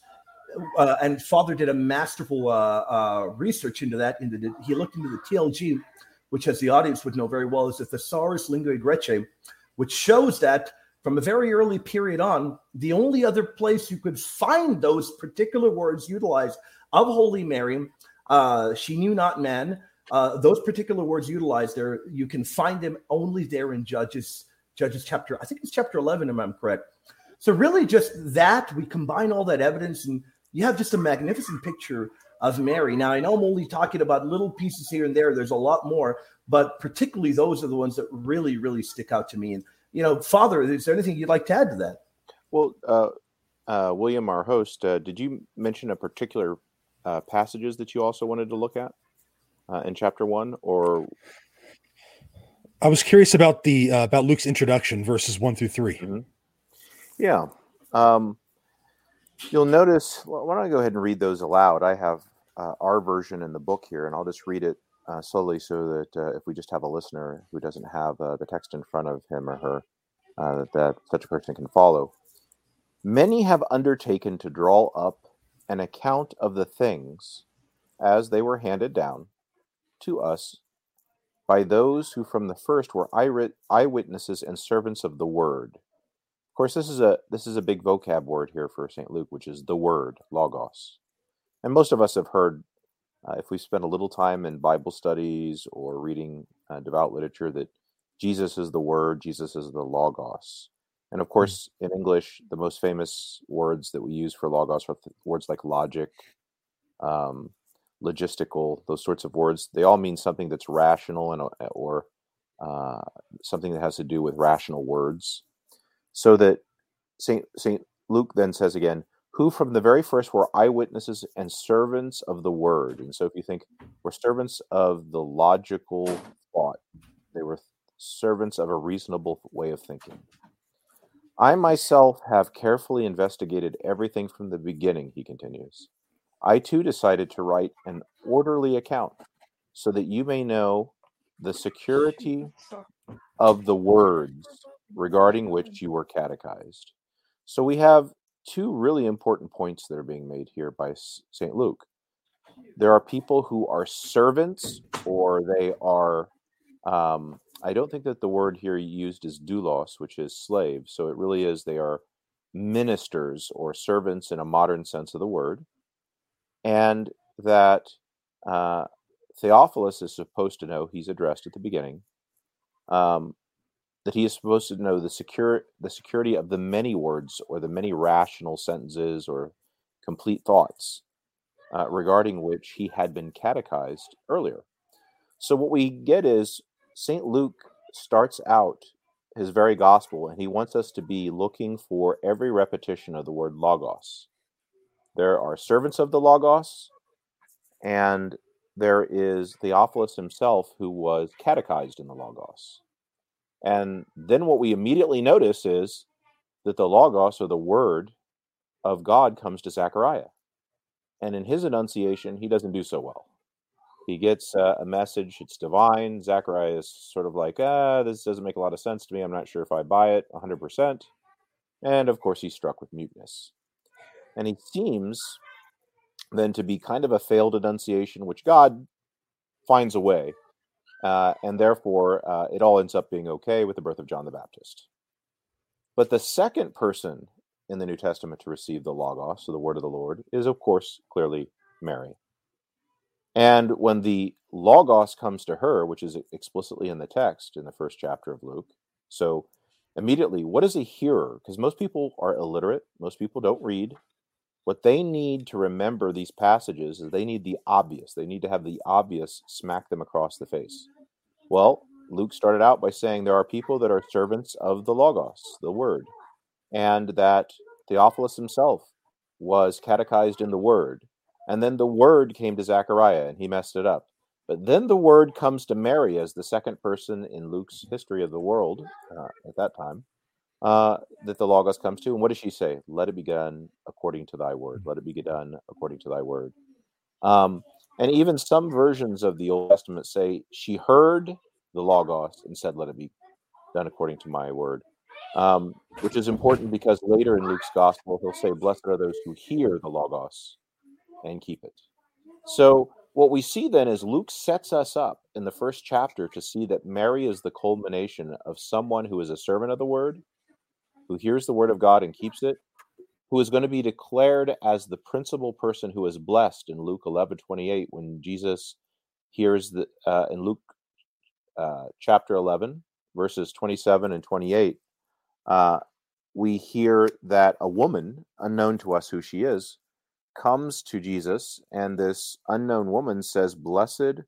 and Father did a masterful research into that. He looked into the TLG. which, as the audience would know very well, is the Thesaurus Lingua Graece, which shows that from a very early period on, the only other place you could find those particular words utilized of Holy Mary, she knew not man, those particular words utilized there, you can find them only there in Judges chapter, I think it's chapter 11, if I'm correct. So really just that, we combine all that evidence and you have just a magnificent picture of Mary. Now, I know I'm only talking about little pieces here and there. There's a lot more, but particularly those are the ones that really, really stick out to me. And, Father, is there anything you'd like to add to that? Well, William, our host, did you mention a particular passages that you also wanted to look at in chapter 1, or? I was curious about about Luke's introduction, verses 1 through 3. Mm-hmm. Yeah. You'll notice, why don't I go ahead and read those aloud? I have our version in the book here, and I'll just read it slowly so that if we just have a listener who doesn't have the text in front of him or her, that such a person can follow. Many have undertaken to draw up an account of the things as they were handed down to us by those who from the first were eyewitnesses and servants of the word. Of course, this is a big vocab word here for St. Luke, which is the word, logos. And most of us have heard, if we spend a little time in Bible studies or reading devout literature, that Jesus is the word, Jesus is the logos. And of course, in English, the most famous words that we use for logos are words like logic, logistical, those sorts of words. They all mean something that's rational or something that has to do with rational words. So that Saint Luke then says again, who from the very first were eyewitnesses and servants of the word. And so if you think we're servants of the logical thought, they were servants of a reasonable way of thinking. I myself have carefully investigated everything from the beginning, he continues. I too decided to write an orderly account so that you may know the security of the words regarding which you were catechized. So we have two really important points that are being made here by St. Luke. There are people who are servants, or they are, I don't think that the word here used is doulos, which is slave. So it really is, they are ministers or servants in a modern sense of the word. And that Theophilus is supposed to know, he's addressed at the beginning, that he is supposed to know the security of the many words or the many rational sentences or complete thoughts regarding which he had been catechized earlier. So what we get is St. Luke starts out his very gospel, and he wants us to be looking for every repetition of the word logos. There are servants of the logos, and there is Theophilus himself who was catechized in the logos. And then what we immediately notice is that the logos, or the word of God, comes to Zechariah. And in his enunciation, he doesn't do so well. He gets a message, it's divine. Zechariah is sort of like, this doesn't make a lot of sense to me. I'm not sure if I buy it 100%. And of course, he's struck with muteness. And he seems then to be kind of a failed enunciation, which God finds a way. And therefore, it all ends up being okay with the birth of John the Baptist. But the second person in the New Testament to receive the Logos, so the word of the Lord, is, of course, clearly Mary. And when the Logos comes to her, which is explicitly in the text in the first chapter of Luke, so immediately, what is a hearer? Because most people are illiterate. Most people don't read. What they need to remember these passages is they need the obvious. They need to have the obvious smack them across the face. Well, Luke started out by saying there are people that are servants of the Logos, the Word, and that Theophilus himself was catechized in the Word. And then the Word came to Zechariah, and he messed it up. But then the Word comes to Mary as the second person in Luke's history of the world at that time. That the Logos comes to. And what does she say? Let it be done according to thy word. Let it be done according to thy word. And even some versions of the Old Testament say she heard the Logos and said, let it be done according to my word. Which is important because later in Luke's gospel, he'll say, blessed are those who hear the Logos and keep it. So what we see then is Luke sets us up in the first chapter to see that Mary is the culmination of someone who is a servant of the word, who hears the word of God and keeps it, who is going to be declared as the principal person who is blessed in Luke 11:28, when Jesus hears in Luke chapter 11, verses 27 and 28, we hear that a woman, unknown to us who she is, comes to Jesus, and this unknown woman says, blessed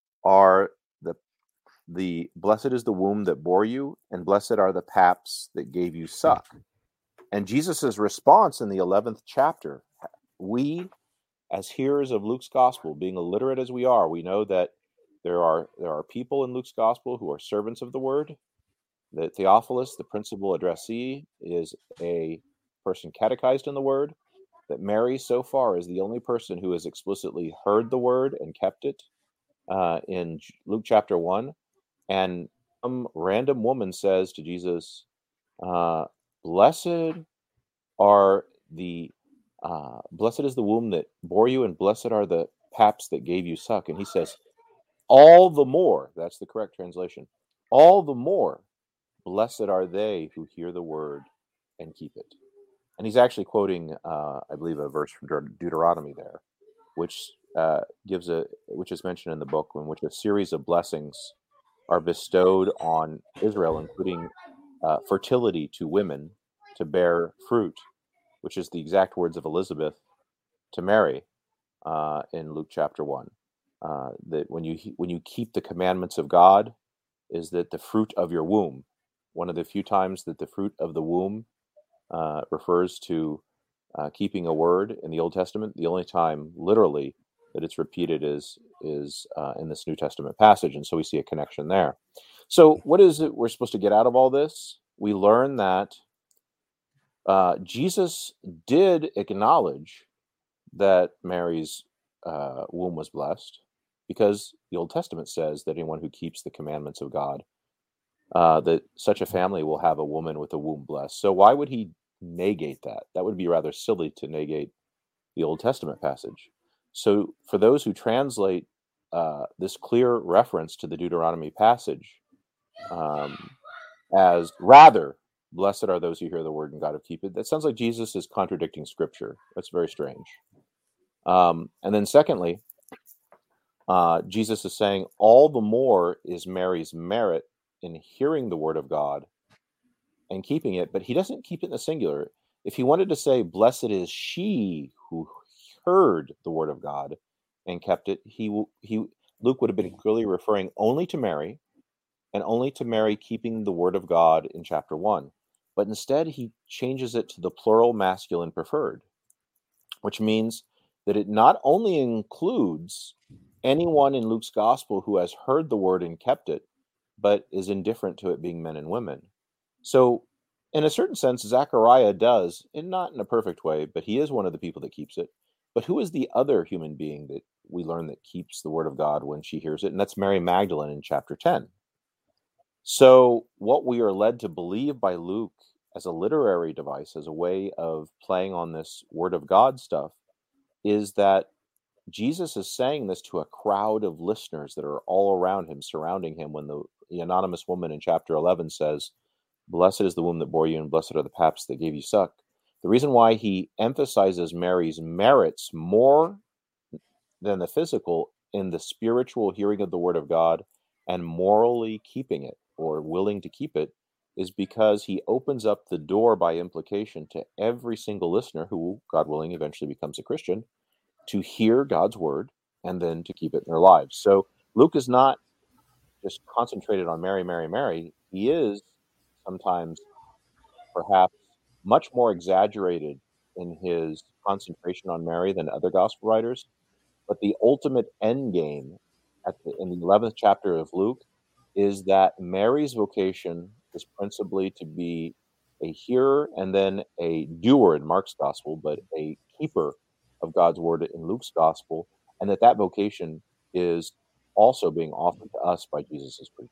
is the womb that bore you, and blessed are the paps that gave you suck. And Jesus's response in the 11th chapter, we as hearers of Luke's gospel, being illiterate as we are, we know that there are people in Luke's gospel who are servants of the word. That Theophilus, the principal addressee, is a person catechized in the word. That Mary, so far, is the only person who has explicitly heard the word and kept it in Luke chapter 1. And some random woman says to Jesus, blessed is the womb that bore you, and blessed are the paps that gave you suck. And he says, all the more, that's the correct translation, all the more blessed are they who hear the word and keep it. And he's actually quoting, I believe, a verse from Deuteronomy there, which is mentioned in the book, in which a series of blessings are bestowed on Israel, including fertility to women to bear fruit, which is the exact words of Elizabeth to Mary in Luke chapter 1. That when you keep the commandments of God, is that the fruit of your womb. One of the few times that the fruit of the womb refers to keeping a word in the Old Testament. The only time, literally, that it's repeated is in this New Testament passage, and so we see a connection there. So, what is it we're supposed to get out of all this? We learn that Jesus did acknowledge that Mary's womb was blessed, because the Old Testament says that anyone who keeps the commandments of God, that such a family will have a woman with a womb blessed. So why would he negate that? That would be rather silly to negate the Old Testament passage. So for those who translate this clear reference to the Deuteronomy passage as rather, blessed are those who hear the word and God who keep it, that sounds like Jesus is contradicting Scripture. That's very strange. And then secondly, Jesus is saying all the more is Mary's merit in hearing the word of God and keeping it, but he doesn't keep it in the singular. If he wanted to say, blessed is she who heard the word of God and kept it, Luke would have been clearly referring only to Mary, and only to Mary keeping the word of God in chapter 1. But instead, he changes it to the plural masculine preferred, which means that it not only includes anyone in Luke's gospel who has heard the word and kept it, but is indifferent to it being men and women. So, in a certain sense, Zechariah does, and not in a perfect way, but he is one of the people that keeps it. But who is the other human being that we learn that keeps the word of God when she hears it? And that's Mary Magdalene in chapter 10. So, what we are led to believe by Luke as a literary device, as a way of playing on this word of God stuff, is that Jesus is saying this to a crowd of listeners that are all around him, surrounding him, when the anonymous woman in chapter 11 says, blessed is the womb that bore you, and blessed are the paps that gave you suck. The reason why he emphasizes Mary's merits more than the physical in the spiritual hearing of the word of God and morally keeping it, or willing to keep it, is because he opens up the door by implication to every single listener who, God willing, eventually becomes a Christian, to hear God's word and then to keep it in their lives. So Luke is not just concentrated on Mary, Mary, Mary. He is sometimes perhaps much more exaggerated in his concentration on Mary than other gospel writers. But the ultimate end game in the 11th chapter of Luke is that Mary's vocation is principally to be a hearer and then a doer in Mark's gospel, but a keeper of God's word in Luke's gospel, and that vocation is also being offered to us by Jesus' preaching.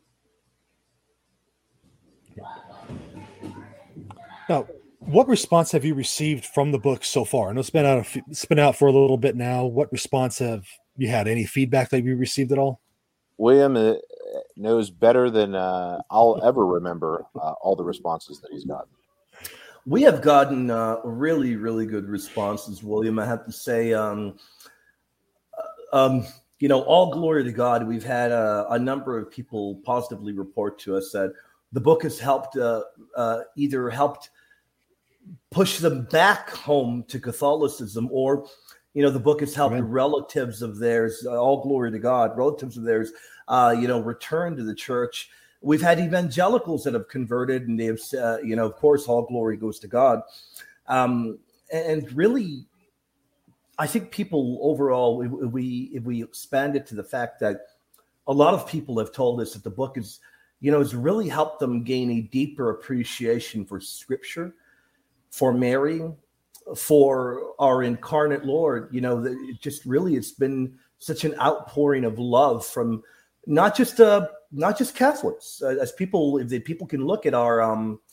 Now, what response have you received from the book so far? I know it's been out for a little bit now. What response have you had? Any feedback that you received at all? William knows better than I'll ever remember all the responses that he's gotten. We have gotten really, really good responses, William. I have to say, all glory to God. We've had a number of people positively report to us that the book has helped either helped push them back home to Catholicism, or the book has helped relatives of theirs. All glory to God. Relatives of theirs, return to the church. We've had evangelicals that have converted, and they have, of course, all glory goes to God. And really, I think people overall, if we expand it to the fact that a lot of people have told us that the book is, has really helped them gain a deeper appreciation for Scripture, for Mary, for our incarnate Lord. It's been such an outpouring of love from not just Catholics, as people, if people can look at our,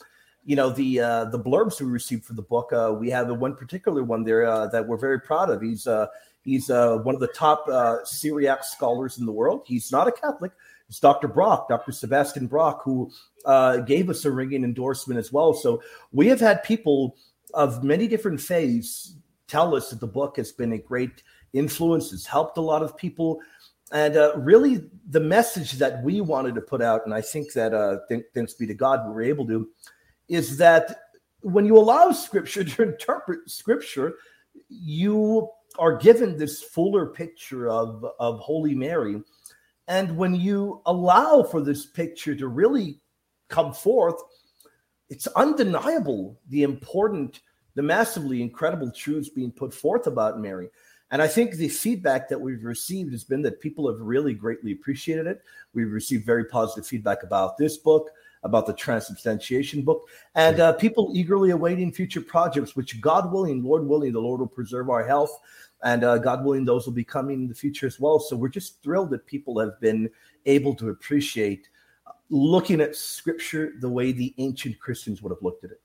the blurbs we received for the book. We have one particular one there that we're very proud of. He's one of the top Syriac scholars in the world. He's not a Catholic. It's Dr. Brock, Dr. Sebastian Brock, who gave us a ringing endorsement as well. So we have had people of many different faiths tell us that the book has been a great influence. It's helped a lot of people. And really, the message that we wanted to put out, and I think that, thanks be to God, we were able to, is that when you allow Scripture to interpret Scripture, you are given this fuller picture of Holy Mary. And when you allow for this picture to really come forth, it's undeniable the massively incredible truths being put forth about Mary. And I think the feedback that we've received has been that people have really greatly appreciated it. We've received very positive feedback about this book, about the Transubstantiation book, and people eagerly awaiting future projects, which God willing, Lord willing, the Lord will preserve our health. And God willing, those will be coming in the future as well. So we're just thrilled that people have been able to appreciate looking at Scripture the way the ancient Christians would have looked at it.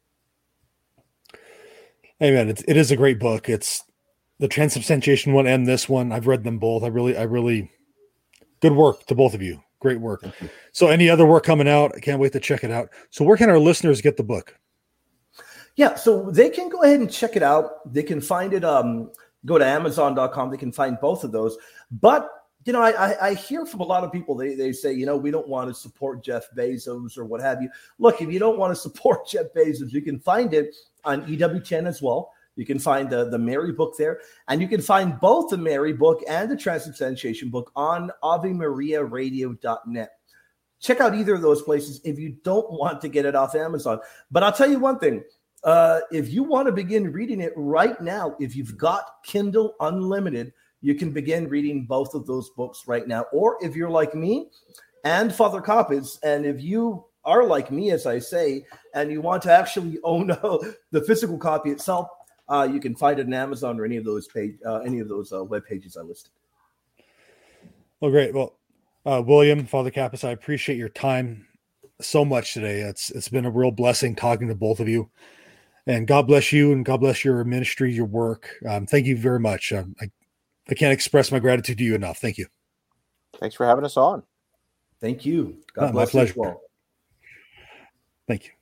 Amen. It is a great book. It's the Transubstantiation one and this one. I've read them both. I really good work to both of you. Great work. So any other work coming out? I can't wait to check it out. So where can our listeners get the book? Yeah, so they can go ahead and check it out. They can find it. Go to Amazon.com. They can find both of those. But, I hear from a lot of people, they say, we don't want to support Jeff Bezos or what have you. Look, if you don't want to support Jeff Bezos, you can find it on EWTN as well. You can find the Mary book there. And you can find both the Mary book and the Transubstantiation book on AveMariaRadio.net. Check out either of those places if you don't want to get it off Amazon. But I'll tell you one thing. If you want to begin reading it right now, if you've got Kindle Unlimited, you can begin reading both of those books right now. Or if you're like me and Father Coppins, and if you are like me, as I say, and you want to actually own the physical copy itself, you can find it on Amazon or any of those web pages I listed. Well, great. Well, William, Father Kappas, I appreciate your time so much today. It's been a real blessing talking to both of you. And God bless you, and God bless your ministry, your work. Thank you very much. I can't express my gratitude to you enough. Thank you. Thanks for having us on. Thank you. God bless my pleasure. you as well. Thank you.